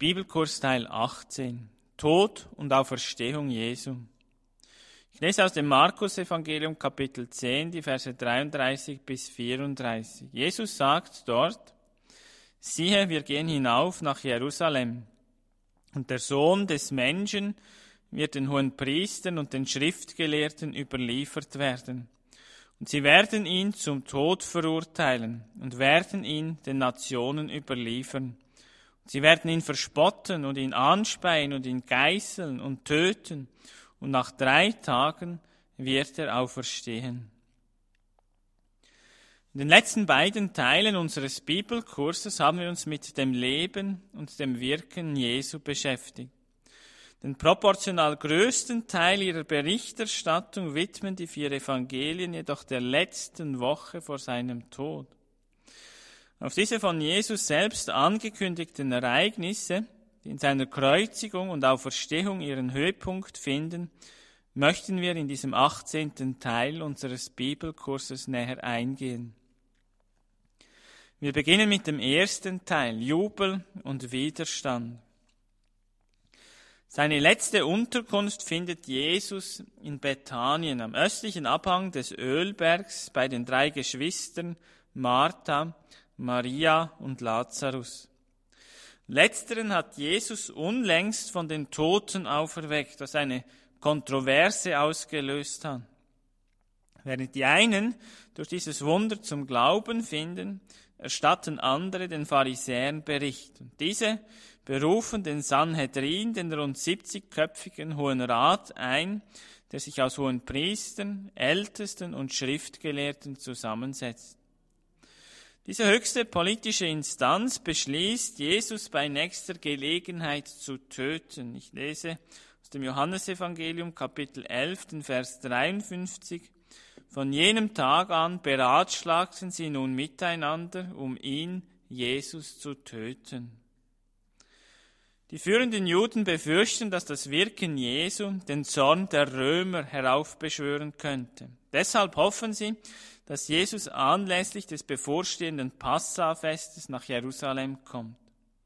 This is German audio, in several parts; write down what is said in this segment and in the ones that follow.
Bibelkurs Teil 18. Tod und Auferstehung Jesu. Ich lese aus dem Markus-Evangelium Kapitel 10, die Verse 33 bis 34. Jesus sagt dort: Siehe, wir gehen hinauf nach Jerusalem, und der Sohn des Menschen wird den Hohenpriestern und den Schriftgelehrten überliefert werden. Und sie werden ihn zum Tod verurteilen und werden ihn den Nationen überliefern. Sie werden ihn verspotten und ihn anspeien und ihn geißeln und töten, und nach 3 Tagen wird er auferstehen. In den letzten beiden Teilen unseres Bibelkurses haben wir uns mit dem Leben und dem Wirken Jesu beschäftigt. Den proportional größten Teil ihrer Berichterstattung widmen die 4 Evangelien jedoch der letzten Woche vor seinem Tod. Auf diese von Jesus selbst angekündigten Ereignisse, die in seiner Kreuzigung und Auferstehung ihren Höhepunkt finden, möchten wir in diesem 18. Teil unseres Bibelkurses näher eingehen. Wir beginnen mit dem ersten Teil, Jubel und Widerstand. Seine letzte Unterkunft findet Jesus in Bethanien, am östlichen Abhang des Ölbergs, bei den 3 Geschwistern Martha, Maria und Lazarus. Letzteren hat Jesus unlängst von den Toten auferweckt, was eine Kontroverse ausgelöst hat. Während die einen durch dieses Wunder zum Glauben finden, erstatten andere den Pharisäern Bericht. Und diese berufen den Sanhedrin, den rund 70-köpfigen Hohen Rat, ein, der sich aus Hohenpriestern, Ältesten und Schriftgelehrten zusammensetzt. Diese höchste politische Instanz beschließt, Jesus bei nächster Gelegenheit zu töten. Ich lese aus dem Johannesevangelium Kapitel 11, den Vers 53. Von jenem Tag an beratschlagten sie nun miteinander, um ihn, Jesus, zu töten. Die führenden Juden befürchten, dass das Wirken Jesu den Zorn der Römer heraufbeschwören könnte. Deshalb hoffen sie, dass Jesus anlässlich des bevorstehenden Passafestes nach Jerusalem kommt.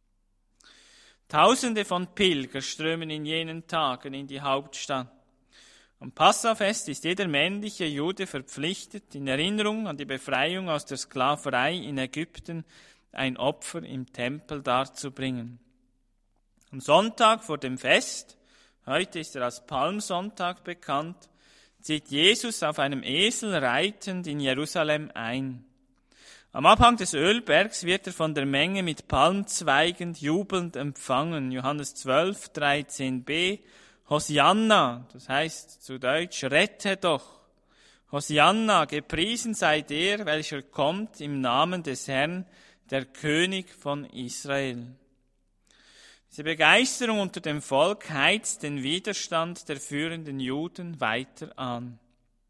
Tausende von Pilgern strömen in jenen Tagen in die Hauptstadt. Am Passafest ist jeder männliche Jude verpflichtet, in Erinnerung an die Befreiung aus der Sklaverei in Ägypten ein Opfer im Tempel darzubringen. Am Sonntag vor dem Fest, heute ist er als Palmsonntag bekannt, zieht Jesus auf einem Esel reitend in Jerusalem ein. Am Abhang des Ölbergs wird er von der Menge mit Palmzweigen jubelnd empfangen. Johannes 12, 13b. Hosianna, das heißt zu Deutsch, rette doch. Hosianna, gepriesen sei der, welcher kommt im Namen des Herrn, der König von Israel. Diese Begeisterung unter dem Volk heizt den Widerstand der führenden Juden weiter an.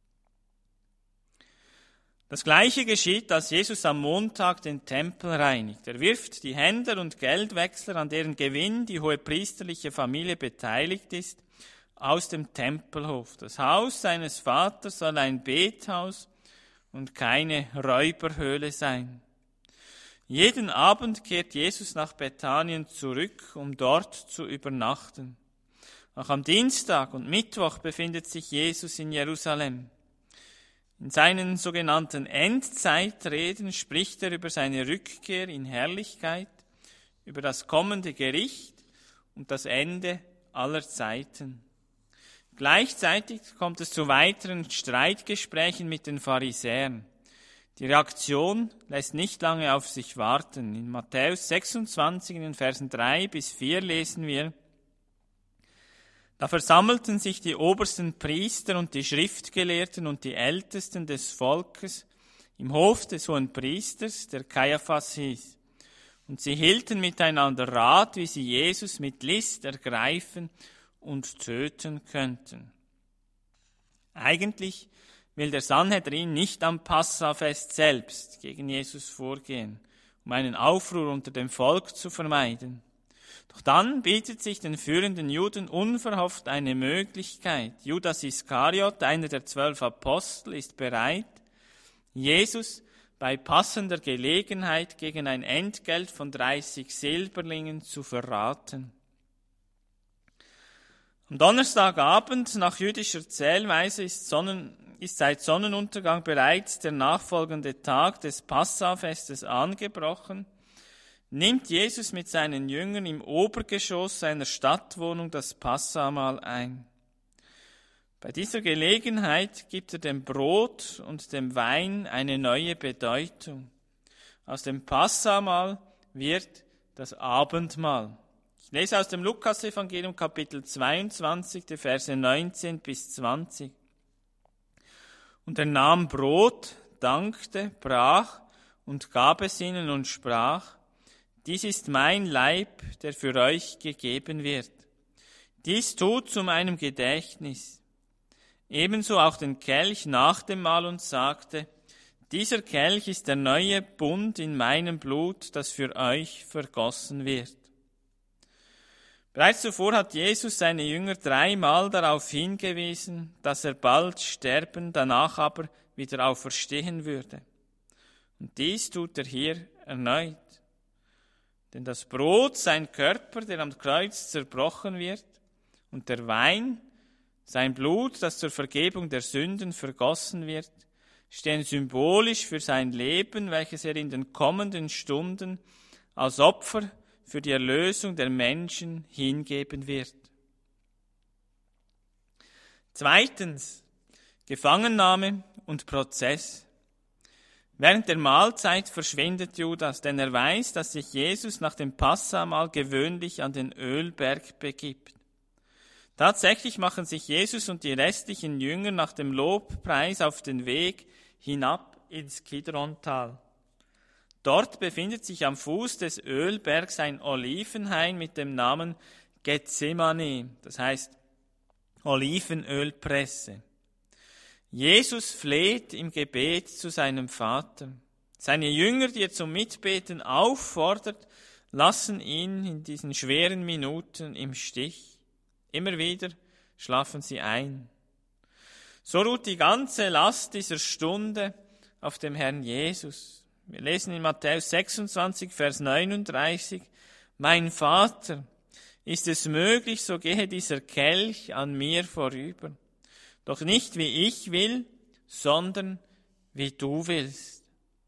Das Gleiche geschieht, als Jesus am Montag den Tempel reinigt. Er wirft die Händler und Geldwechsler, an deren Gewinn die hohepriesterliche Familie beteiligt ist, aus dem Tempelhof. Das Haus seines Vaters soll ein Bethaus und keine Räuberhöhle sein. Jeden Abend kehrt Jesus nach Bethanien zurück, um dort zu übernachten. Auch am Dienstag und Mittwoch befindet sich Jesus in Jerusalem. In seinen sogenannten Endzeitreden spricht er über seine Rückkehr in Herrlichkeit, über das kommende Gericht und das Ende aller Zeiten. Gleichzeitig kommt es zu weiteren Streitgesprächen mit den Pharisäern. Die Reaktion lässt nicht lange auf sich warten. In Matthäus 26, in den Versen 3 bis 4 lesen wir: Da versammelten sich die obersten Priester und die Schriftgelehrten und die Ältesten des Volkes im Hof des Hohenpriesters, der Kaiaphas hieß. Und sie hielten miteinander Rat, wie sie Jesus mit List ergreifen und töten könnten. Eigentlich will der Sanhedrin nicht am Passafest selbst gegen Jesus vorgehen, um einen Aufruhr unter dem Volk zu vermeiden. Doch dann bietet sich den führenden Juden unverhofft eine Möglichkeit. Judas Iskariot, einer der 12 Apostel, ist bereit, Jesus bei passender Gelegenheit gegen ein Entgelt von 30 Silberlingen zu verraten. Am Donnerstagabend nach jüdischer Zählweise ist seit Sonnenuntergang bereits der nachfolgende Tag des Passahfestes angebrochen, nimmt Jesus mit seinen Jüngern im Obergeschoss seiner Stadtwohnung das Passahmahl ein. Bei dieser Gelegenheit gibt er dem Brot und dem Wein eine neue Bedeutung. Aus dem Passahmahl wird das Abendmahl. Ich lese aus dem Lukas-Evangelium Kapitel 22, die Verse 19 bis 20. Und er nahm Brot, dankte, brach und gab es ihnen und sprach: Dies ist mein Leib, der für euch gegeben wird. Dies tut zu meinem Gedächtnis. Ebenso auch den Kelch nach dem Mahl und sagte: Dieser Kelch ist der neue Bund in meinem Blut, das für euch vergossen wird. Bereits zuvor hat Jesus seine Jünger 3-mal darauf hingewiesen, dass er bald sterben, danach aber wieder auferstehen würde. Und dies tut er hier erneut. Denn das Brot, sein Körper, der am Kreuz zerbrochen wird, und der Wein, sein Blut, das zur Vergebung der Sünden vergossen wird, stehen symbolisch für sein Leben, welches er in den kommenden Stunden als Opfer für die Erlösung der Menschen hingeben wird. Zweitens, Gefangennahme und Prozess. Während der Mahlzeit verschwindet Judas, denn er weiß, dass sich Jesus nach dem Passahmahl gewöhnlich an den Ölberg begibt. Tatsächlich machen sich Jesus und die restlichen Jünger nach dem Lobpreis auf den Weg hinab ins Kidrontal. Dort befindet sich am Fuß des Ölbergs ein Olivenhain mit dem Namen Gethsemane, das heißt Olivenölpresse. Jesus fleht im Gebet zu seinem Vater. Seine Jünger, die er zum Mitbeten auffordert, lassen ihn in diesen schweren Minuten im Stich. Immer wieder schlafen sie ein. So ruht die ganze Last dieser Stunde auf dem Herrn Jesus. Wir lesen in Matthäus 26, Vers 39, Mein Vater, ist es möglich, so gehe dieser Kelch an mir vorüber. Doch nicht wie ich will, sondern wie du willst.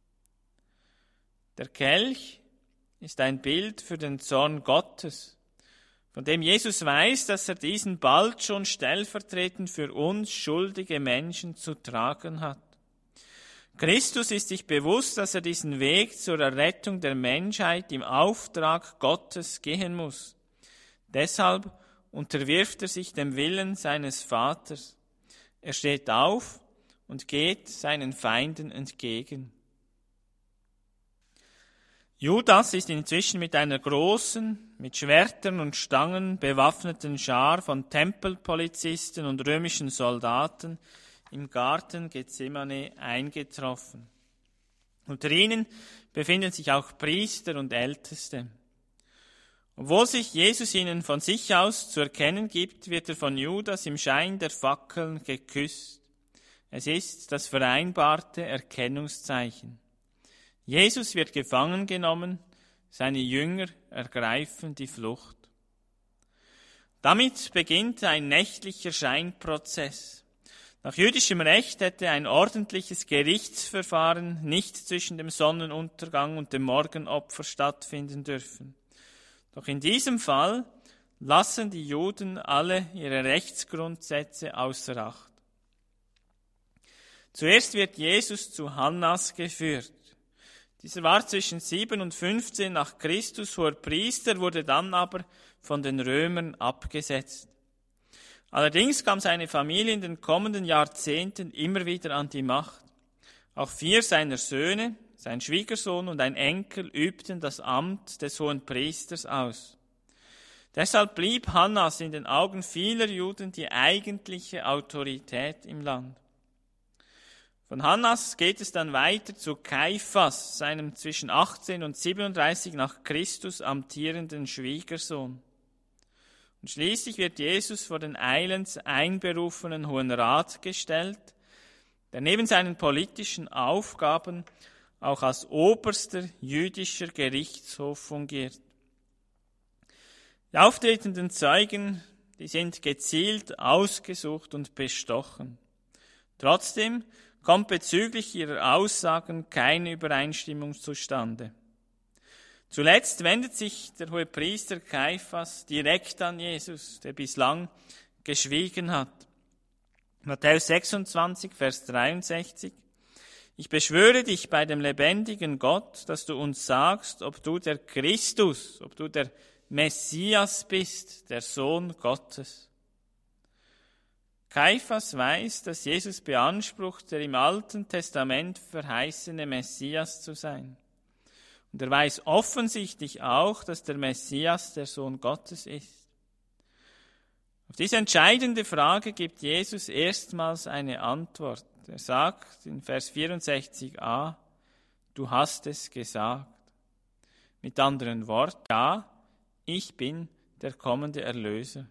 Der Kelch ist ein Bild für den Zorn Gottes, von dem Jesus weiß, dass er diesen bald schon stellvertretend für uns schuldige Menschen zu tragen hat. Christus ist sich bewusst, dass er diesen Weg zur Errettung der Menschheit im Auftrag Gottes gehen muss. Deshalb unterwirft er sich dem Willen seines Vaters. Er steht auf und geht seinen Feinden entgegen. Judas ist inzwischen mit einer großen, mit Schwertern und Stangen bewaffneten Schar von Tempelpolizisten und römischen Soldaten im Garten Gethsemane eingetroffen. Unter ihnen befinden sich auch Priester und Älteste. Obwohl sich Jesus ihnen von sich aus zu erkennen gibt, wird er von Judas im Schein der Fackeln geküsst. Es ist das vereinbarte Erkennungszeichen. Jesus wird gefangen genommen, seine Jünger ergreifen die Flucht. Damit beginnt ein nächtlicher Scheinprozess. Nach jüdischem Recht hätte ein ordentliches Gerichtsverfahren nicht zwischen dem Sonnenuntergang und dem Morgenopfer stattfinden dürfen. Doch in diesem Fall lassen die Juden alle ihre Rechtsgrundsätze außer Acht. Zuerst wird Jesus zu Hannas geführt. Dieser war zwischen 7 und 15 nach Christus hoher Priester, wurde dann aber von den Römern abgesetzt. Allerdings kam seine Familie in den kommenden Jahrzehnten immer wieder an die Macht. Auch 4 seiner Söhne, sein Schwiegersohn und ein Enkel übten das Amt des hohen Priesters aus. Deshalb blieb Hannas in den Augen vieler Juden die eigentliche Autorität im Land. Von Hannas geht es dann weiter zu Kaiphas, seinem zwischen 18 und 37 nach Christus amtierenden Schwiegersohn. Und schließlich wird Jesus vor den eilends einberufenen Hohen Rat gestellt, der neben seinen politischen Aufgaben auch als oberster jüdischer Gerichtshof fungiert. Die auftretenden Zeugen, die sind gezielt ausgesucht und bestochen. Trotzdem kommt bezüglich ihrer Aussagen keine Übereinstimmung zustande. Zuletzt wendet sich der Hohepriester Kaiphas direkt an Jesus, der bislang geschwiegen hat. Matthäus 26, Vers 63. Ich beschwöre dich bei dem lebendigen Gott, dass du uns sagst, ob du der Christus, ob du der Messias bist, der Sohn Gottes. Kaiphas weiß, dass Jesus beansprucht, der im Alten Testament verheißene Messias zu sein. Und er weiß offensichtlich auch, dass der Messias der Sohn Gottes ist. Auf diese entscheidende Frage gibt Jesus erstmals eine Antwort. Er sagt in Vers 64a, du hast es gesagt. Mit anderen Worten, ja, ich bin der kommende Erlöser.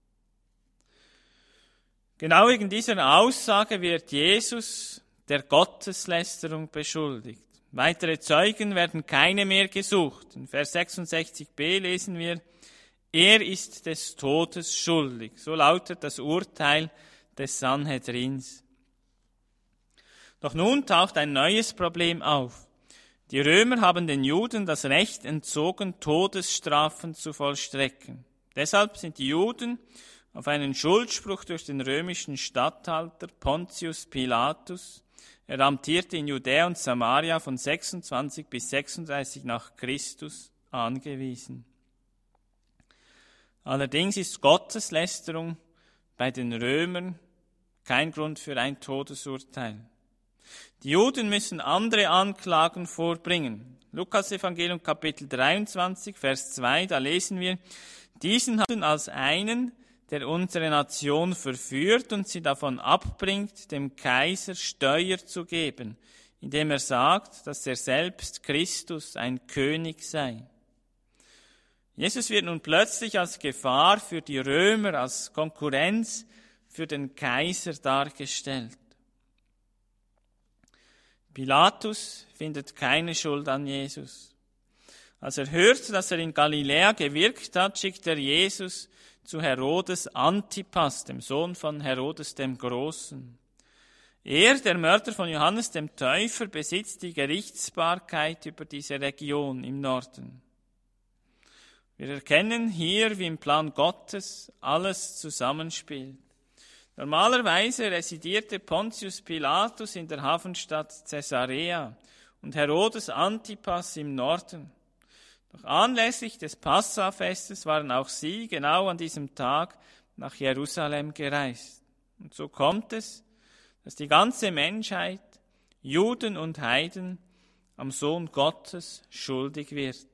Genau wegen dieser Aussage wird Jesus der Gotteslästerung beschuldigt. Weitere Zeugen werden keine mehr gesucht. In Vers 66b lesen wir, er ist des Todes schuldig. So lautet das Urteil des Sanhedrins. Doch nun taucht ein neues Problem auf. Die Römer haben den Juden das Recht entzogen, Todesstrafen zu vollstrecken. Deshalb sind die Juden auf einen Schuldspruch durch den römischen Statthalter Pontius Pilatus, er amtierte in Judäa und Samaria von 26 bis 36 nach Christus, angewiesen. Allerdings ist Gotteslästerung bei den Römern kein Grund für ein Todesurteil. Die Juden müssen andere Anklagen vorbringen. Lukas Evangelium Kapitel 23, Vers 2, da lesen wir, diesen haben als einen, der unsere Nation verführt und sie davon abbringt, dem Kaiser Steuer zu geben, indem er sagt, dass er selbst Christus ein König sei. Jesus wird nun plötzlich als Gefahr für die Römer, als Konkurrenz für den Kaiser dargestellt. Pilatus findet keine Schuld an Jesus. Als er hört, dass er in Galiläa gewirkt hat, schickt er Jesus zu Herodes Antipas, dem Sohn von Herodes dem Großen. Er, der Mörder von Johannes dem Täufer, besitzt die Gerichtsbarkeit über diese Region im Norden. Wir erkennen hier, wie im Plan Gottes alles zusammenspielt. Normalerweise residierte Pontius Pilatus in der Hafenstadt Caesarea und Herodes Antipas im Norden. Doch anlässlich des Passafestes waren auch sie genau an diesem Tag nach Jerusalem gereist. Und so kommt es, dass die ganze Menschheit, Juden und Heiden, am Sohn Gottes schuldig wird.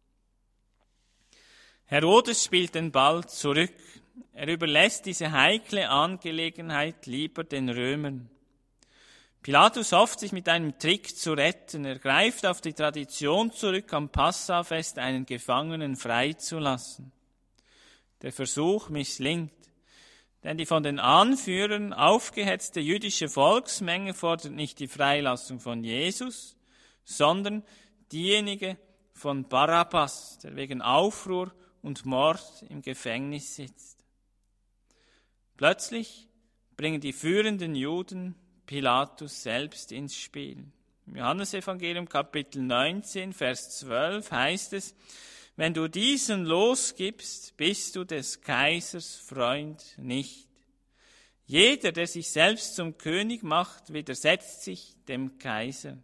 Herodes spielt den Ball zurück. Er überlässt diese heikle Angelegenheit lieber den Römern. Pilatus hofft, sich mit einem Trick zu retten. Er greift auf die Tradition zurück, am Passafest einen Gefangenen freizulassen. Der Versuch misslingt, denn die von den Anführern aufgehetzte jüdische Volksmenge fordert nicht die Freilassung von Jesus, sondern diejenige von Barabbas, der wegen Aufruhr und Mord im Gefängnis sitzt. Plötzlich bringen die führenden Juden Pilatus selbst ins Spiel. Im Johannesevangelium Kapitel 19, Vers 12 heißt es, wenn du diesen losgibst, bist du des Kaisers Freund nicht. Jeder, der sich selbst zum König macht, widersetzt sich dem Kaiser.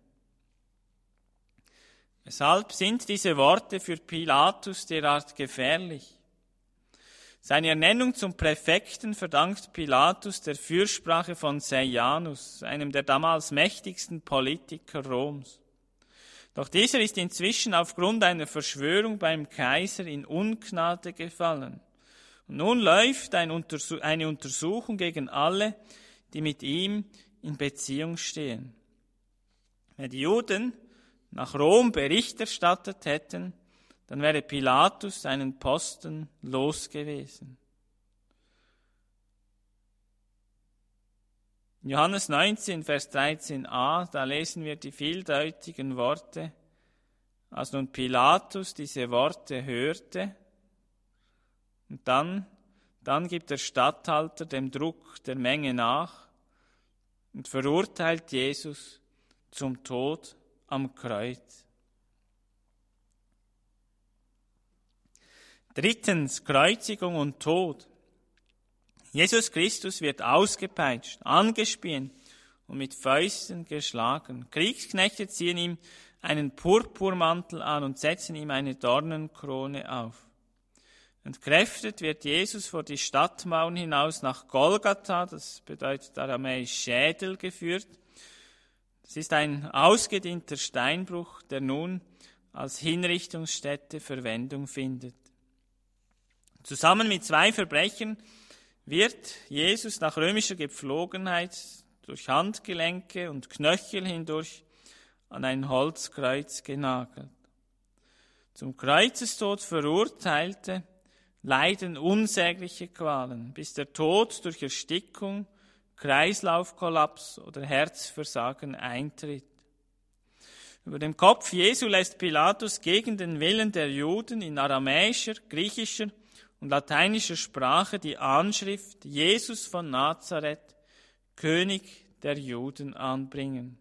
Weshalb sind diese Worte für Pilatus derart gefährlich? Seine Ernennung zum Präfekten verdankt Pilatus der Fürsprache von Seijanus, einem der damals mächtigsten Politiker Roms. Doch dieser ist inzwischen aufgrund einer Verschwörung beim Kaiser in Ungnade gefallen. Und nun läuft eine Untersuchung gegen alle, die mit ihm in Beziehung stehen. Wenn die Juden nach Rom Bericht erstattet hätten, dann wäre Pilatus seinen Posten los gewesen. In Johannes 19, Vers 13a, da lesen wir die vieldeutigen Worte. Als nun Pilatus diese Worte hörte, und dann gibt der Statthalter dem Druck der Menge nach und verurteilt Jesus zum Tod am Kreuz. Drittens, Kreuzigung und Tod. Jesus Christus wird ausgepeitscht, angespielt und mit Fäusten geschlagen. Kriegsknechte ziehen ihm einen Purpurmantel an und setzen ihm eine Dornenkrone auf. Entkräftet wird Jesus vor die Stadtmauern hinaus nach Golgatha, das bedeutet aramäisch Schädel, geführt. Das ist ein ausgedehnter Steinbruch, der nun als Hinrichtungsstätte Verwendung findet. Zusammen mit 2 Verbrechern wird Jesus nach römischer Gepflogenheit durch Handgelenke und Knöchel hindurch an ein Holzkreuz genagelt. Zum Kreuzestod Verurteilte leiden unsägliche Qualen, bis der Tod durch Erstickung, Kreislaufkollaps oder Herzversagen eintritt. Über dem Kopf Jesu lässt Pilatus gegen den Willen der Juden in aramäischer, griechischer und lateinischer Sprache die Anschrift Jesus von Nazareth, König der Juden, anbringen.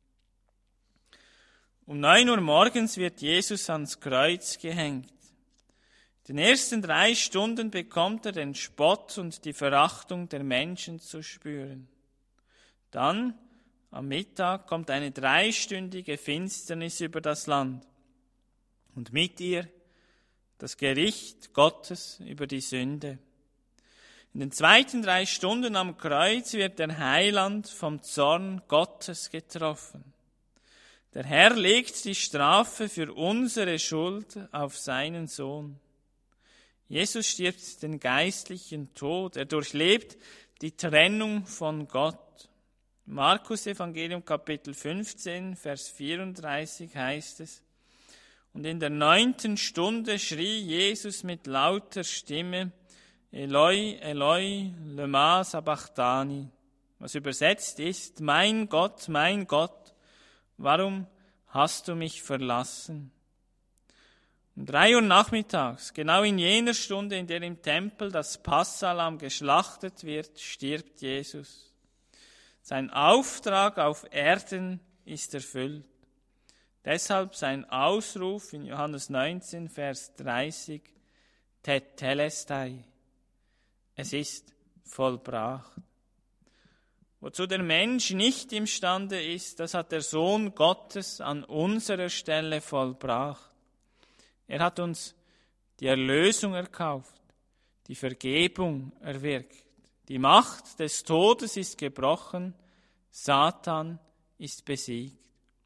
Um 9 Uhr morgens wird Jesus ans Kreuz gehängt. In den ersten 3 Stunden bekommt er den Spott und die Verachtung der Menschen zu spüren. Dann, am Mittag, kommt eine 3-stündige Finsternis über das Land und mit ihr das Gericht Gottes über die Sünde. In den zweiten 3 Stunden am Kreuz wird der Heiland vom Zorn Gottes getroffen. Der Herr legt die Strafe für unsere Schuld auf seinen Sohn. Jesus stirbt den geistlichen Tod. Er durchlebt die Trennung von Gott. Markus Evangelium Kapitel 15, Vers 34 heißt es: Und in der 9. Stunde schrie Jesus mit lauter Stimme: Eloi, Eloi, lema sabachthani. Was übersetzt ist: Mein Gott, warum hast du mich verlassen? Um 3 Uhr nachmittags, genau in jener Stunde, in der im Tempel das Passahlamm geschlachtet wird, stirbt Jesus. Sein Auftrag auf Erden ist erfüllt. Deshalb sein Ausruf in Johannes 19, Vers 30, Tetelestai. Es ist vollbracht. Wozu der Mensch nicht imstande ist, das hat der Sohn Gottes an unserer Stelle vollbracht. Er hat uns die Erlösung erkauft, die Vergebung erwirkt. Die Macht des Todes ist gebrochen, Satan ist besiegt.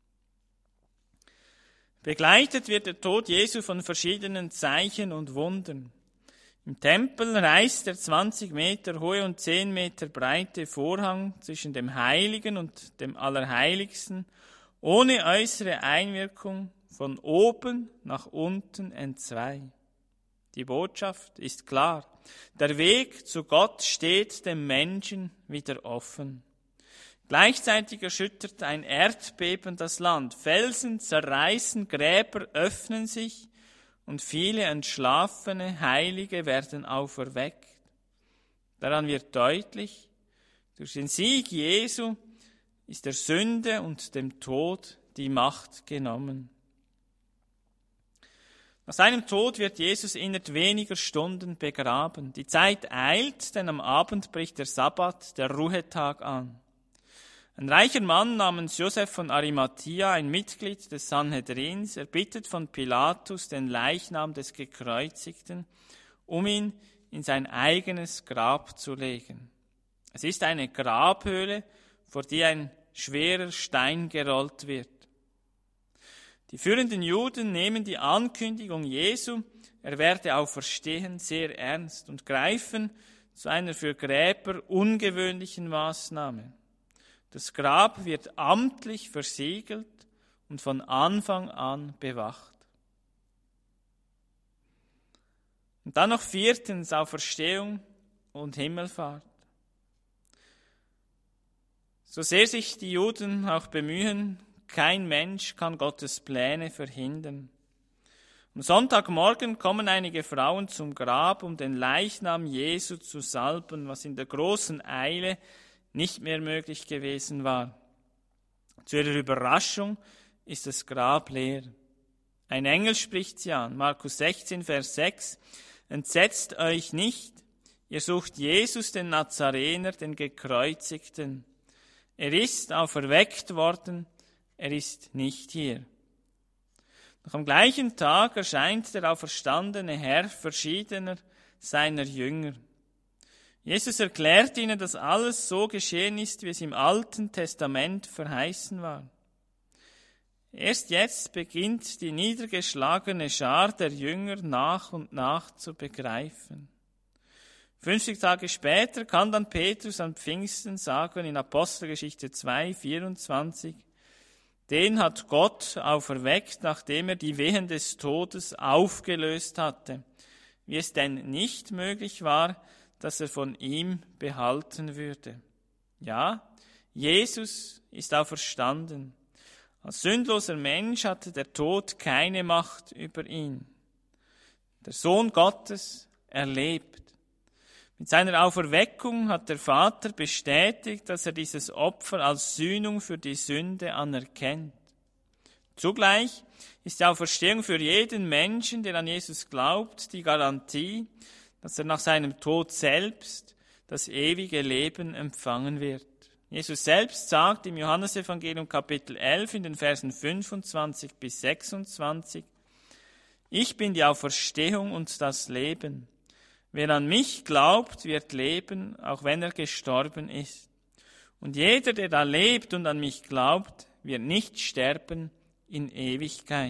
Begleitet wird der Tod Jesu von verschiedenen Zeichen und Wundern. Im Tempel reißt der 20 Meter hohe und 10 Meter breite Vorhang zwischen dem Heiligen und dem Allerheiligsten ohne äußere Einwirkung von oben nach unten entzwei. Die Botschaft ist klar. Der Weg zu Gott steht dem Menschen wieder offen. Gleichzeitig erschüttert ein Erdbeben das Land. Felsen zerreißen, Gräber öffnen sich und viele entschlafene Heilige werden auferweckt. Daran wird deutlich, durch den Sieg Jesu ist der Sünde und dem Tod die Macht genommen. Nach seinem Tod wird Jesus innerhalb weniger Stunden begraben. Die Zeit eilt, denn am Abend bricht der Sabbat, der Ruhetag, an. Ein reicher Mann namens Josef von Arimathia, ein Mitglied des Sanhedrins, erbittet von Pilatus den Leichnam des Gekreuzigten, um ihn in sein eigenes Grab zu legen. Es ist eine Grabhöhle, vor die ein schwerer Stein gerollt wird. Die führenden Juden nehmen die Ankündigung Jesu, er werde auferstehen, sehr ernst und greifen zu einer für Gräber ungewöhnlichen Maßnahme. Das Grab wird amtlich versiegelt und von Anfang an bewacht. Und dann noch 4. Auferstehung und Himmelfahrt. So sehr sich die Juden auch bemühen, kein Mensch kann Gottes Pläne verhindern. Am Sonntagmorgen kommen einige Frauen zum Grab, um den Leichnam Jesu zu salben, was in der großen Eile nicht mehr möglich gewesen war. Zu ihrer Überraschung ist das Grab leer. Ein Engel spricht sie an, Markus 16, Vers 6, entsetzt euch nicht, ihr sucht Jesus, den Nazarener, den Gekreuzigten. Er ist auferweckt worden, er ist nicht hier. Noch am gleichen Tag erscheint der auferstandene Herr verschiedener seiner Jünger. Jesus erklärt ihnen, dass alles so geschehen ist, wie es im Alten Testament verheißen war. Erst jetzt beginnt die niedergeschlagene Schar der Jünger nach und nach zu begreifen. 50 Tage später kann dann Petrus an Pfingsten sagen in Apostelgeschichte 2, 24, den hat Gott auferweckt, nachdem er die Wehen des Todes aufgelöst hatte, wie es denn nicht möglich war, dass er von ihm behalten würde. Ja, Jesus ist auferstanden. Als sündloser Mensch hatte der Tod keine Macht über ihn. Der Sohn Gottes erlebt. Mit seiner Auferweckung hat der Vater bestätigt, dass er dieses Opfer als Sühnung für die Sünde anerkennt. Zugleich ist die Auferstehung für jeden Menschen, der an Jesus glaubt, die Garantie, dass er nach seinem Tod selbst das ewige Leben empfangen wird. Jesus selbst sagt im Johannesevangelium Kapitel 11 in den Versen 25 bis 26, ich bin die Auferstehung und das Leben. Wer an mich glaubt, wird leben, auch wenn er gestorben ist. Und jeder, der da lebt und an mich glaubt, wird nicht sterben in Ewigkeit.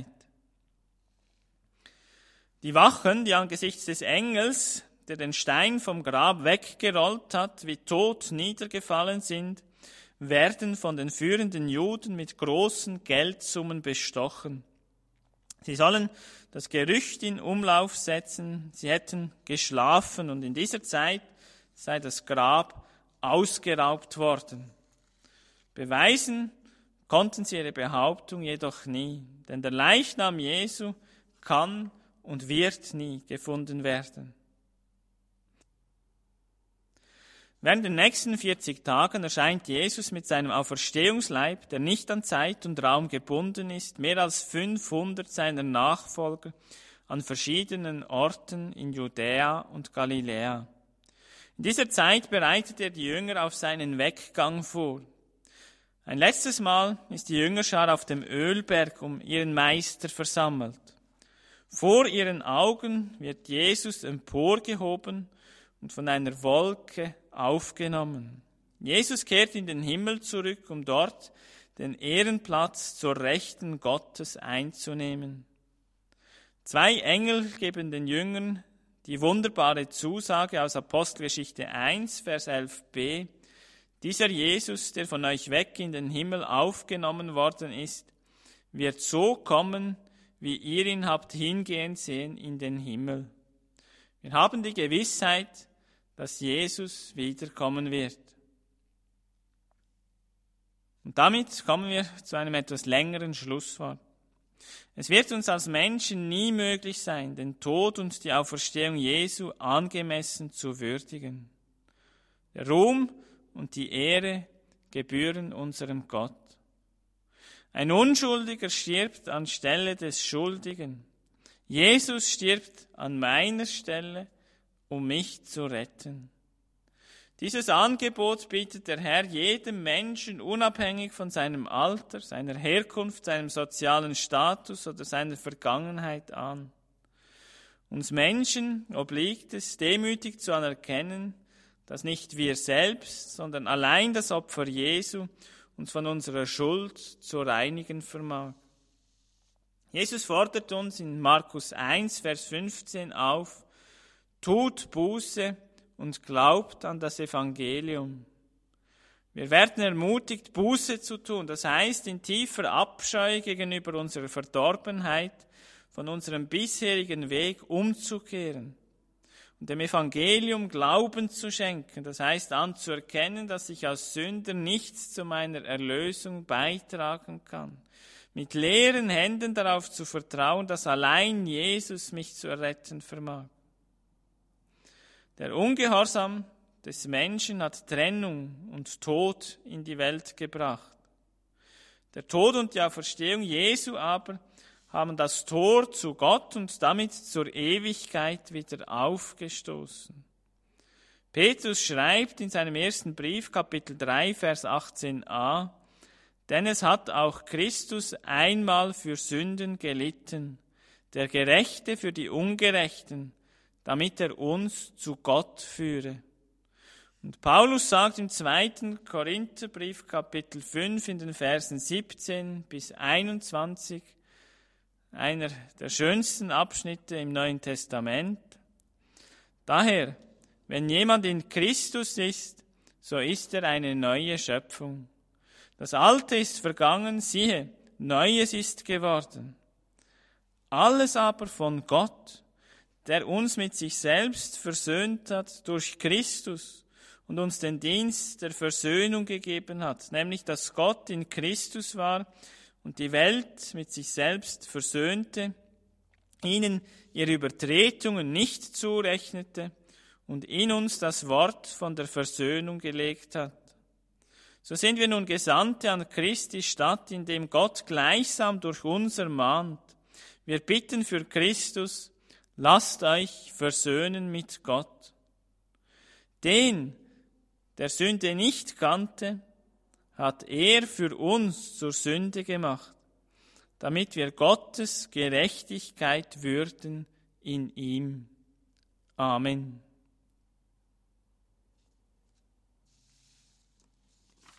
Die Wachen, die angesichts des Engels, der den Stein vom Grab weggerollt hat, wie tot niedergefallen sind, werden von den führenden Juden mit großen Geldsummen bestochen. Sie sollen das Gerücht in Umlauf setzen, sie hätten geschlafen und in dieser Zeit sei das Grab ausgeraubt worden. Beweisen konnten sie ihre Behauptung jedoch nie, denn der Leichnam Jesu kann und wird nie gefunden werden. Während den nächsten 40 Tagen erscheint Jesus mit seinem Auferstehungsleib, der nicht an Zeit und Raum gebunden ist, mehr als 500 seiner Nachfolger an verschiedenen Orten in Judäa und Galiläa. In dieser Zeit bereitet er die Jünger auf seinen Weggang vor. Ein letztes Mal ist die Jüngerschar auf dem Ölberg um ihren Meister versammelt. Vor ihren Augen wird Jesus emporgehoben und von einer Wolke aufgenommen. Jesus kehrt in den Himmel zurück, um dort den Ehrenplatz zur Rechten Gottes einzunehmen. 2 Engel geben den Jüngern die wunderbare Zusage aus Apostelgeschichte 1, Vers 11b. Dieser Jesus, der von euch weg in den Himmel aufgenommen worden ist, wird so kommen, wie ihr ihn habt hingehen sehen in den Himmel. Wir haben die Gewissheit, dass Jesus wiederkommen wird. Und damit kommen wir zu einem etwas längeren Schlusswort. Es wird uns als Menschen nie möglich sein, den Tod und die Auferstehung Jesu angemessen zu würdigen. Der Ruhm und die Ehre gebühren unserem Gott. Ein Unschuldiger stirbt anstelle des Schuldigen. Jesus stirbt an meiner Stelle, um mich zu retten. Dieses Angebot bietet der Herr jedem Menschen unabhängig von seinem Alter, seiner Herkunft, seinem sozialen Status oder seiner Vergangenheit an. Uns Menschen obliegt es, demütig zu anerkennen, dass nicht wir selbst, sondern allein das Opfer Jesu uns von unserer Schuld zu reinigen vermag. Jesus fordert uns in Markus 1, Vers 15 auf, tut Buße und glaubt an das Evangelium. Wir werden ermutigt, Buße zu tun, das heißt, in tiefer Abscheu gegenüber unserer Verdorbenheit von unserem bisherigen Weg umzukehren und dem Evangelium Glauben zu schenken, das heißt anzuerkennen, dass ich als Sünder nichts zu meiner Erlösung beitragen kann. Mit leeren Händen darauf zu vertrauen, dass allein Jesus mich zu erretten vermag. Der Ungehorsam des Menschen hat Trennung und Tod in die Welt gebracht. Der Tod und die Auferstehung Jesu aber haben das Tor zu Gott und damit zur Ewigkeit wieder aufgestoßen. Petrus schreibt in seinem ersten Brief, Kapitel 3, Vers 18a, denn es hat auch Christus einmal für Sünden gelitten, der Gerechte für die Ungerechten, damit er uns zu Gott führe. Und Paulus sagt im 2. Korintherbrief, Kapitel 5, in den Versen 17 bis 21, einer der schönsten Abschnitte im Neuen Testament: Daher, wenn jemand in Christus ist, so ist er eine neue Schöpfung. Das Alte ist vergangen, siehe, Neues ist geworden. Alles aber von Gott, der uns mit sich selbst versöhnt hat durch Christus und uns den Dienst der Versöhnung gegeben hat, nämlich dass Gott in Christus war und die Welt mit sich selbst versöhnte, ihnen ihre Übertretungen nicht zurechnete und in uns das Wort von der Versöhnung gelegt hat. So sind wir nun Gesandte an Christi Stadt, indem Gott gleichsam durch uns ermahnt. Wir bitten für Christus, lasst euch versöhnen mit Gott. Den, der Sünde nicht kannte, hat er für uns zur Sünde gemacht, damit wir Gottes Gerechtigkeit würden in ihm. Amen.